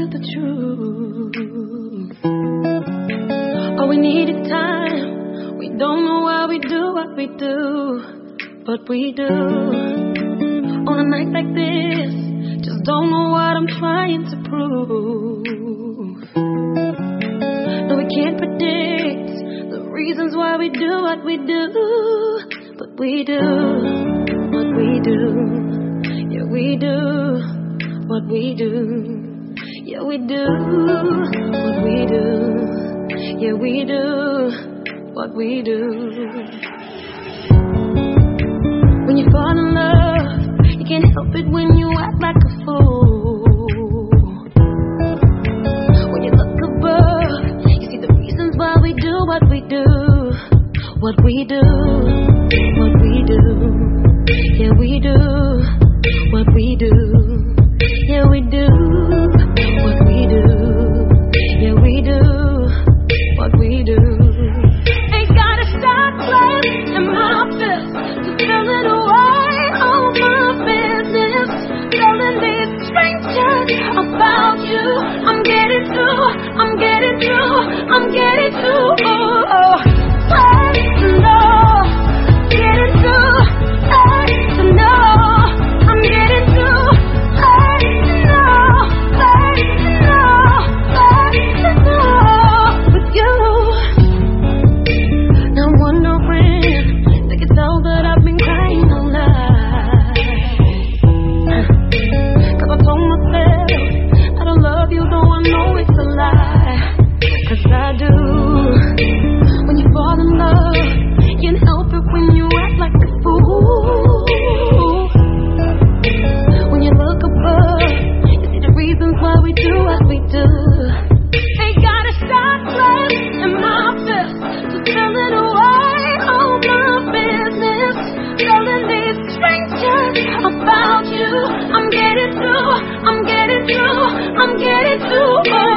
is the truth. All we need is time. We don't know why we do what we do, but we do. On a night like this, just don't know what I'm trying to prove. No, we can't predict the reasons why we do what we do, but we do what we do. Yeah, we do what we do. Yeah, we do what we do. Yeah, we do what we do. When you fall in love, you can't help it when you act like a fool. When you look above, you see the reasons why we do what we do. What we do, what we do. Yeah, we do what we do. Yeah, we do what we do. Yeah, we do what we do. Ain't gotta stop playing in my fist to filling away all my business. Telling these strangers about you. I'm getting through. I'm getting through. I'm getting through. Getting through. No, I'm getting through. With you. Now I'm wondering, they can tell that I've been crying all night. 'Cause I told myself I don't love you, though I know it's a lie. 'Cause I do. When you fall in love, you can't help it when you act like a fool. When you look above, you see the reasons why we do what we do. Ain't gotta stop playing in my fist to filling away all my business. Telling these strangers about you. I'm getting through. I'm getting through. I'm getting through.